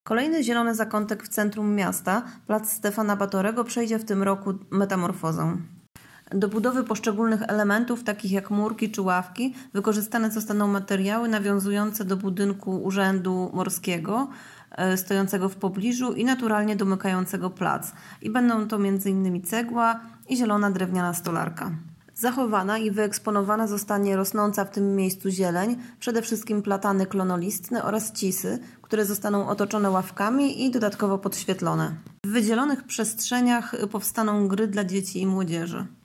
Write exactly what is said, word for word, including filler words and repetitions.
Kolejny zielony zakątek w centrum miasta, plac Stefana Batorego, przejdzie w tym roku metamorfozę. Do budowy poszczególnych elementów, takich jak murki czy ławki, wykorzystane zostaną materiały nawiązujące do budynku Urzędu Morskiego, e, stojącego w pobliżu i naturalnie domykającego plac. I będą to między innymi cegła i zielona drewniana stolarka. Zachowana i wyeksponowana zostanie rosnąca w tym miejscu zieleń, przede wszystkim platany klonolistne oraz cisy, które zostaną otoczone ławkami i dodatkowo podświetlone. W wydzielonych przestrzeniach powstaną gry dla dzieci i młodzieży.